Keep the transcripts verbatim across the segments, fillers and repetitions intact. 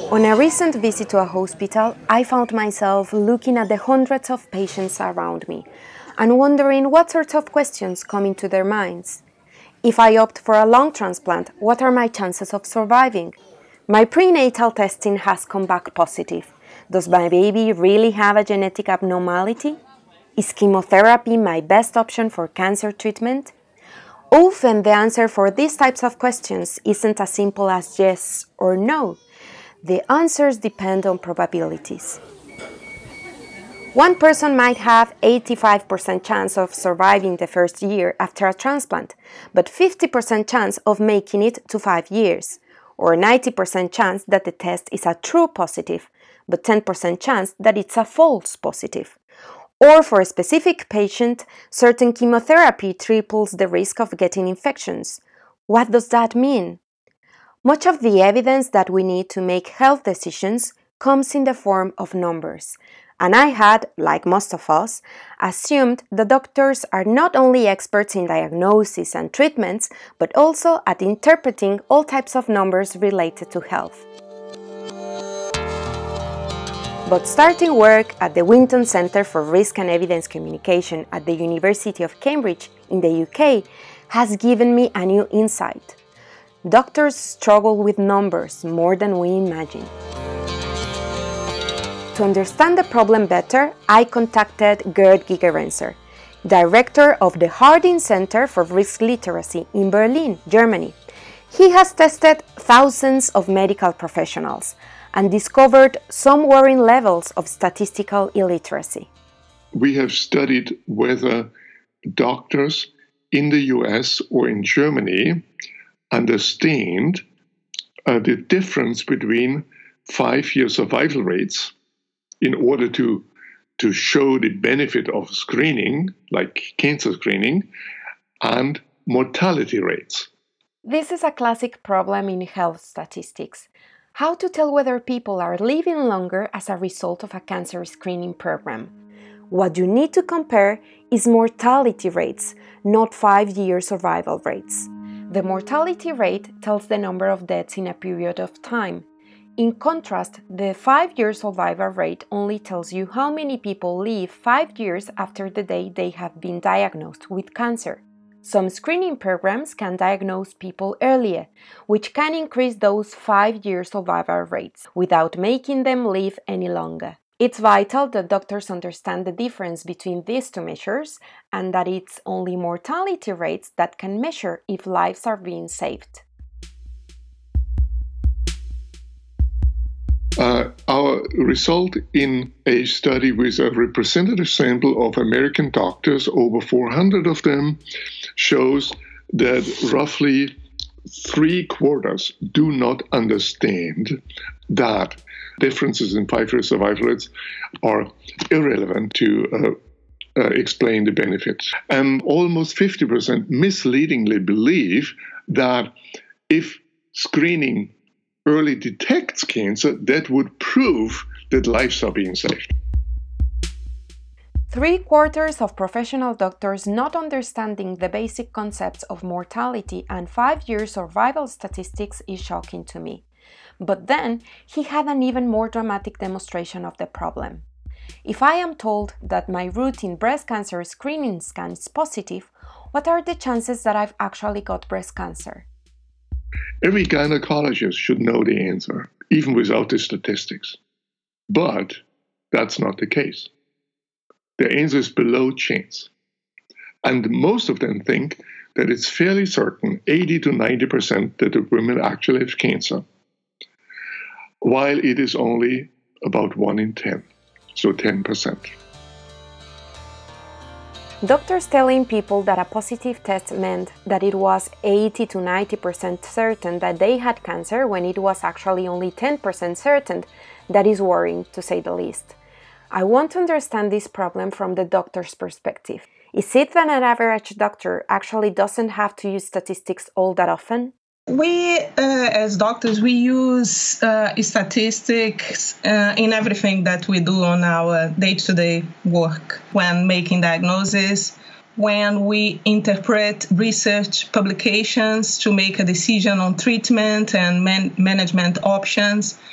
On a recent visit to a hospital, I found myself looking at the hundreds of patients around me and wondering what sorts of questions come into their minds. If I opt for a lung transplant, what are my chances of surviving? My prenatal testing has come back positive. Does my baby really have a genetic abnormality? Is chemotherapy my best option for cancer treatment? Often the answer for these types of questions isn't as simple as yes or no. The answers depend on probabilities. One person might have eighty-five percent chance of surviving the first year after a transplant, but fifty percent chance of making it to five years, or ninety percent chance that the test is a true positive, but ten percent chance that it's a false positive. Or for a specific patient, certain chemotherapy triples the risk of getting infections. What does that mean? Much of the evidence that we need to make health decisions comes in the form of numbers. And I had, like most of us, assumed the doctors are not only experts in diagnosis and treatments, but also at interpreting all types of numbers related to health. But starting work at the Winton Centre for Risk and Evidence Communication at the University of Cambridge in the U K has given me a new insight. Doctors struggle with numbers more than we imagine. To understand the problem better, I contacted Gerd Gigerenzer, director of the Harding Center for Risk Literacy in Berlin, Germany. He has tested thousands of medical professionals and discovered some worrying levels of statistical illiteracy. We have studied whether doctors in the U S or in Germany understand uh, the difference between five-year survival rates in order to, to show the benefit of screening, like cancer screening, and mortality rates. This is a classic problem in health statistics. How to tell whether people are living longer as a result of a cancer screening program. What you need to compare is mortality rates, not five-year survival rates. The mortality rate tells the number of deaths in a period of time. In contrast, the five-year survival rate only tells you how many people live five years after the day they have been diagnosed with cancer. Some screening programs can diagnose people earlier, which can increase those five-year survival rates without making them live any longer. It's vital that doctors understand the difference between these two measures and that it's only mortality rates that can measure if lives are being saved. Uh, our result in a study with a representative sample of American doctors, over four hundred of them, shows that roughly three quarters do not understand that differences in five-year survival rates are irrelevant to uh, uh, explain the benefits. And almost fifty percent misleadingly believe that if screening early detects cancer, that would prove that lives are being saved. Three quarters of professional doctors not understanding the basic concepts of mortality and five-year survival statistics is shocking to me. But then, he had an even more dramatic demonstration of the problem. If I am told that my routine breast cancer screening scan is positive, what are the chances that I've actually got breast cancer? Every gynecologist should know the answer, even without the statistics. But that's not the case. The answer is below chance. And most of them think that it's fairly certain, eighty to ninety percent, that the women actually have cancer, while it is only about one in ten, so ten percent. Doctors telling people that a positive test meant that it was eighty to ninety percent certain that they had cancer when it was actually only ten percent certain, that is worrying, to say the least. I want to understand this problem from the doctor's perspective. Is it that an average doctor actually doesn't have to use statistics all that often? We, uh, as doctors, we use uh, statistics uh, in everything that we do on our day-to-day work, when making diagnoses, when we interpret research publications to make a decision on treatment and man- management options.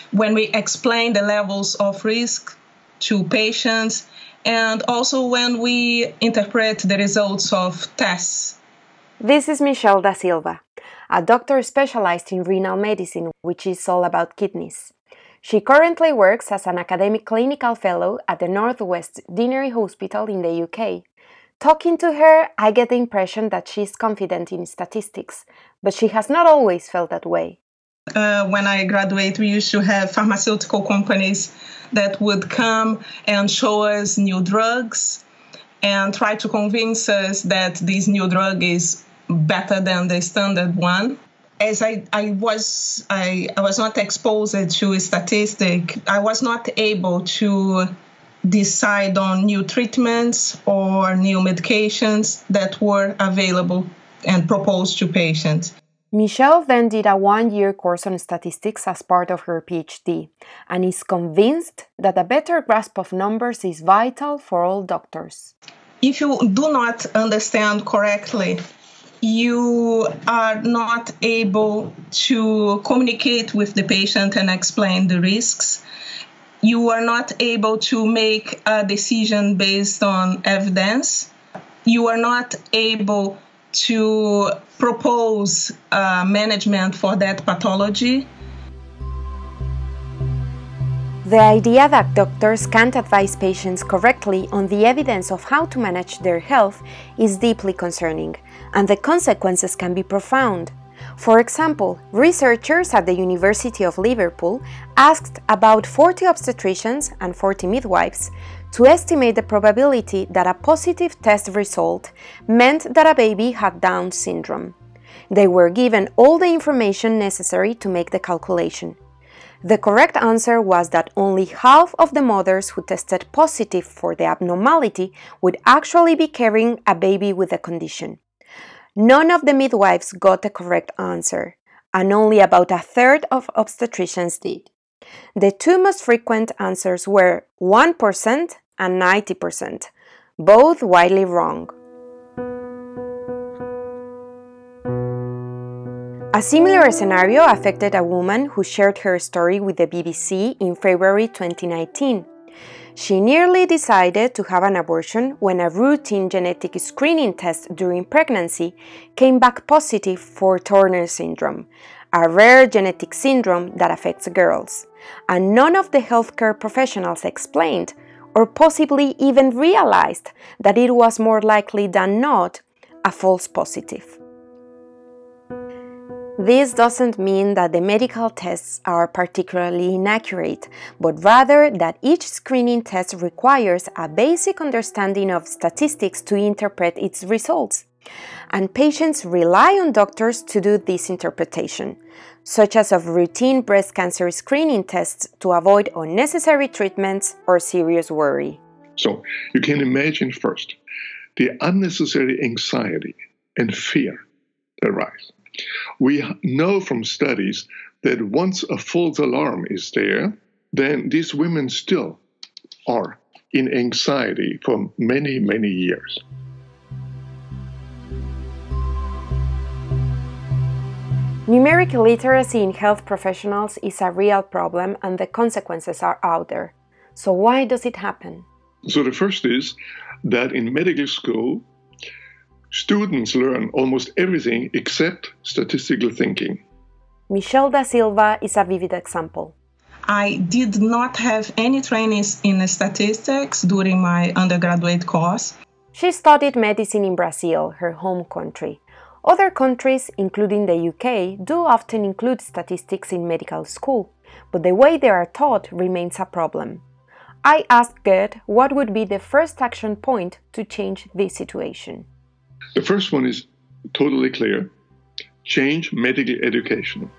when we explain the levels of risk to patients, and also when we interpret the results of tests. This is Michelle Da Silva, a doctor specialized in renal medicine, which is all about kidneys. She currently works as an academic clinical fellow at the Northwest Deanery Hospital in the U K. Talking to her, I get the impression that she's confident in statistics, but she has not always felt that way. Uh, when I graduated, we used to have pharmaceutical companies that would come and show us new drugs and try to convince us that this new drug is better than the standard one. As I, I was I, I was not exposed to statistics, I was not able to decide on new treatments or new medications that were available and proposed to patients. Michelle then did a one-year course on statistics as part of her PhD and is convinced that a better grasp of numbers is vital for all doctors. If you do not understand correctly, you are not able to communicate with the patient and explain the risks. You are not able to make a decision based on evidence. You are not able to propose uh, management for that pathology. The idea that doctors can't advise patients correctly on the evidence of how to manage their health is deeply concerning, and the consequences can be profound. For example, researchers at the University of Liverpool asked about forty obstetricians and forty midwives to estimate the probability that a positive test result meant that a baby had Down syndrome. They were given all the information necessary to make the calculation. The correct answer was that only half of the mothers who tested positive for the abnormality would actually be carrying a baby with the condition. None of the midwives got the correct answer, and only about a third of obstetricians did. The two most frequent answers were one percent and ninety percent, both widely wrong. A similar scenario affected a woman who shared her story with the B B C in February twenty nineteen. She nearly decided to have an abortion when a routine genetic screening test during pregnancy came back positive for Turner syndrome, a rare genetic syndrome that affects girls, and none of the healthcare professionals explained or possibly even realized that it was more likely than not a false positive. This doesn't mean that the medical tests are particularly inaccurate, but rather that each screening test requires a basic understanding of statistics to interpret its results. And patients rely on doctors to do this interpretation, such as of routine breast cancer screening tests to avoid unnecessary treatments or serious worry. So you can imagine first the unnecessary anxiety and fear that arise. We know from studies that once a false alarm is there, then these women still are in anxiety for many, many years. Numeric literacy in health professionals is a real problem and the consequences are out there. So why does it happen? So the first is that in medical school, students learn almost everything except statistical thinking. Michelle Da Silva is a vivid example. I did not have any trainings in statistics during my undergraduate course. She studied medicine in Brazil, her home country. Other countries, including the U K, do often include statistics in medical school, but the way they are taught remains a problem. I asked Gerd what would be the first action point to change this situation. The first one is totally clear. Change medical education.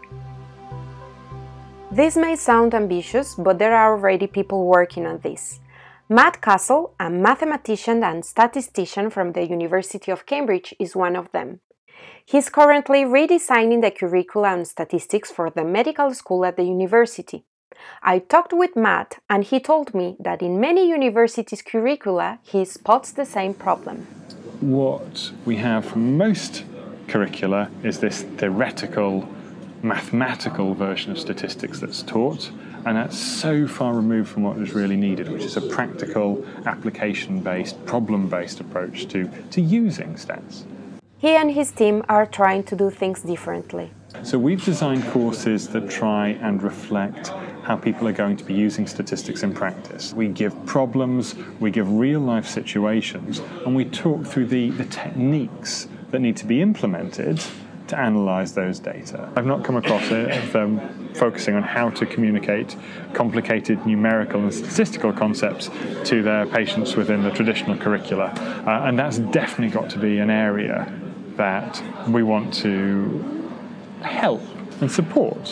This may sound ambitious, but there are already people working on this. Matt Castle, a mathematician and statistician from the University of Cambridge, is one of them. He's currently redesigning the curricula on statistics for the medical school at the university. I talked with Matt, and he told me that in many universities' curricula, he spots the same problem. What we have from most curricula is this theoretical, mathematical version of statistics that's taught, And that's so far removed from what is really needed, which is a practical, application-based, problem-based approach to, to using stats. He and his team are trying to do things differently. So we've designed courses that try and reflect how people are going to be using statistics in practice. We give problems, we give real-life situations, and we talk through the, the techniques that need to be implemented to analyse those data. I've not come across it of them focusing on how to communicate complicated numerical and statistical concepts to their patients within the traditional curricula. Uh, and that's definitely got to be an area that we want to help and support.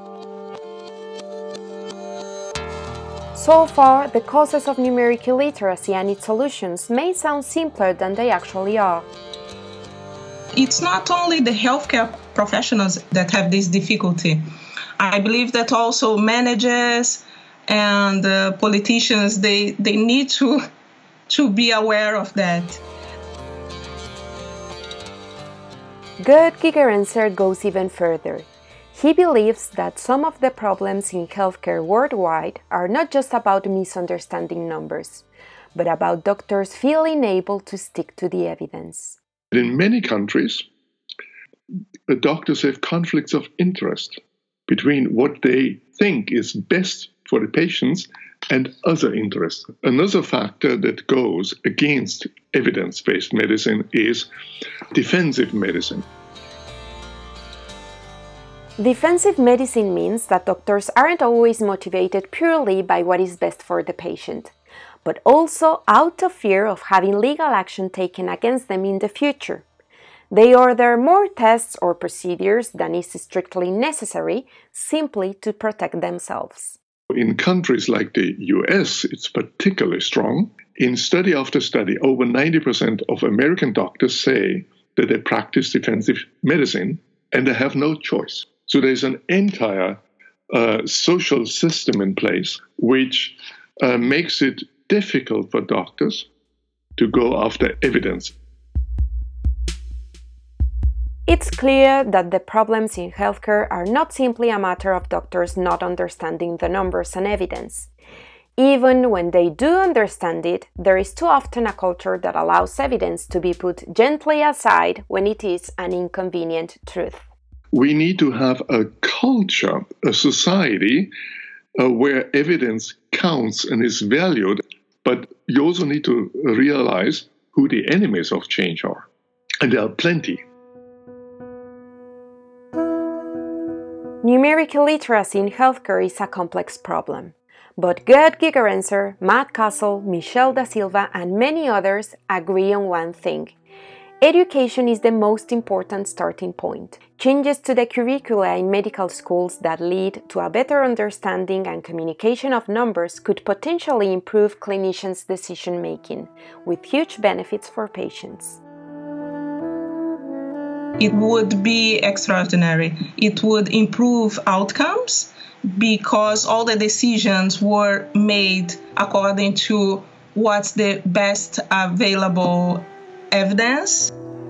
So far, the causes of numeric illiteracy and its solutions may sound simpler than they actually are. It's not only the healthcare professionals that have this difficulty. I believe that also managers and uh, politicians, they, they need to, to be aware of that. Gerd Gigerenzer goes even further. He believes that some of the problems in healthcare worldwide are not just about misunderstanding numbers, but about doctors feeling able to stick to the evidence. In many countries, the doctors have conflicts of interest between what they think is best for the patients and other interests. Another factor that goes against evidence-based medicine is defensive medicine. Defensive medicine means that doctors aren't always motivated purely by what is best for the patient, but also out of fear of having legal action taken against them in the future. They order more tests or procedures than is strictly necessary simply to protect themselves. In countries like the U S, it's particularly strong. In study after study, over ninety percent of American doctors say that they practice defensive medicine and they have no choice. So there's an entire uh, social system in place which uh, makes it difficult for doctors to go after evidence. It's clear that the problems in healthcare are not simply a matter of doctors not understanding the numbers and evidence. Even when they do understand it, there is too often a culture that allows evidence to be put gently aside when it is an inconvenient truth. We need to have a culture, a society, uh, where evidence counts and is valued, but you also need to realize who the enemies of change are. And there are plenty. Numeric illiteracy in healthcare is a complex problem, but Gerd Gigerenzer, Matt Castle, Michelle Da Silva, and many others agree on one thing. Education is the most important starting point. Changes to the curricula in medical schools that lead to a better understanding and communication of numbers could potentially improve clinicians' decision-making, with huge benefits for patients. It would be extraordinary. It would improve outcomes because all the decisions were made according to what's the best available evidence.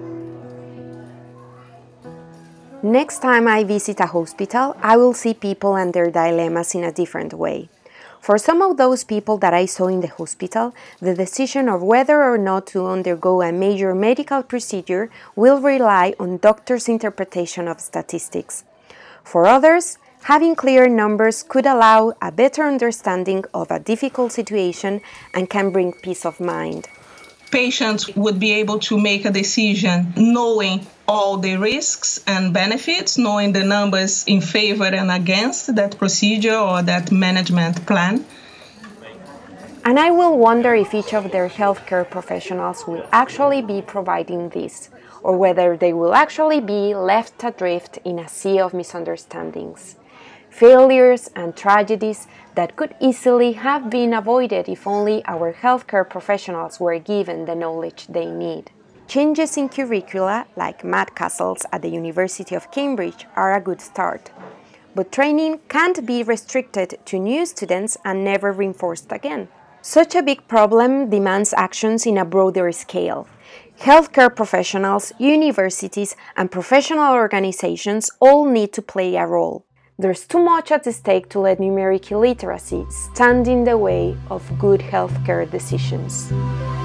Next time I visit a hospital, I will see people and their dilemmas in a different way. For some of those people that I saw in the hospital, the decision of whether or not to undergo a major medical procedure will rely on doctors' interpretation of statistics. For others, having clear numbers could allow a better understanding of a difficult situation and can bring peace of mind. Patients would be able to make a decision knowing all the risks and benefits, knowing the numbers in favor and against that procedure or that management plan. And I will wonder if each of their healthcare professionals will actually be providing this, or whether they will actually be left adrift in a sea of misunderstandings, failures and tragedies that could easily have been avoided if only our healthcare professionals were given the knowledge they need. Changes in curricula, like Matt Castle's at the University of Cambridge, are a good start. But training can't be restricted to new students and never reinforced again. Such a big problem demands actions in a broader scale. Healthcare professionals, universities, and professional organizations all need to play a role. There's too much at stake to let numeric illiteracy stand in the way of good healthcare decisions.